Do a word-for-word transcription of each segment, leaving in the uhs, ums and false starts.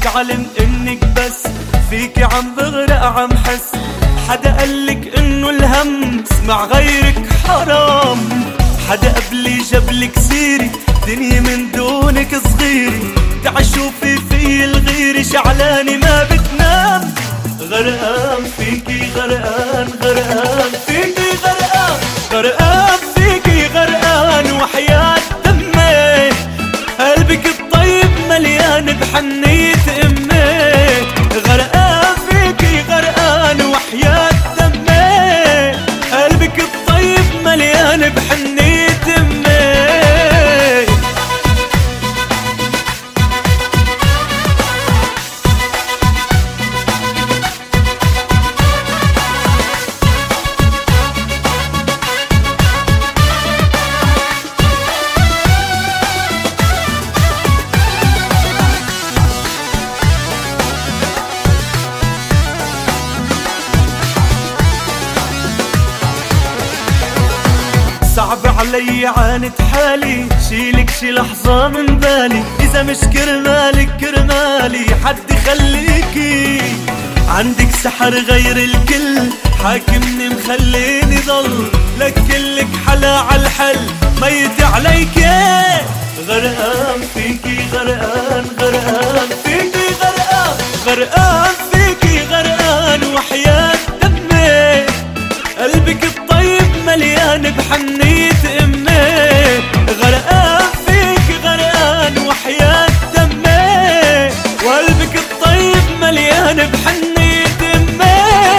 عنك علم انك بس فيكي عم بغرق عم حس. حدا قالك انه الهم اسمع غيرك حرام، حدا قبلي جابلك سيري دنيا من دونك صغيري. تعي شوفي في الغير شعلاني ما بتنام، غرقان فيكي غرقان غرقان فيكي غرقان غرقان فيكي غرقان وحياة دمي. قلبك الطيب مليان بحنية امي، غرقان فيكي غرقان وحياة دمي. قلبك الطيب مليان بحنية امي. صعب علي عانت حالي، شيلك شي لحظة من بالي. إذا مش كرمالك كرمالي حد خليكي. عندك سحر غير الكل حاكمني مخليني ضل، لك كلك حلا عالحل ميت عليكي. غرقان فيكي غرقان غرقان فيكي غرقان غرقان فيكي غرقان وحياة دمي. قلبك الطيب مليان بحنية امي، غرقان فيك غرقان وحياة دمي. وقلبك الطيب مليان بحنية امي.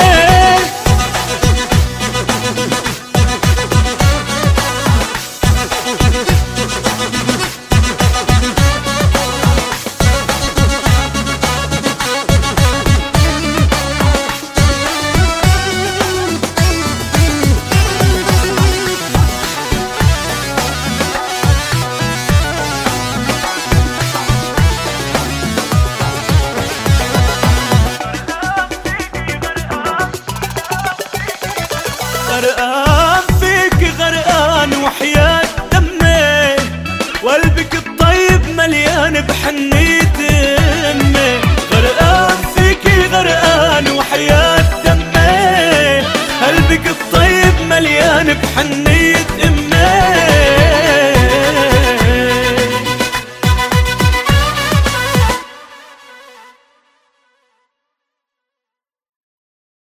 غرقان فيك غرقان وحياة دمي. وقلبك الطيب مليان بحنية امي، غرقان فيكي غرقان وحياة دمي. قلبك الطيب مليان بحنية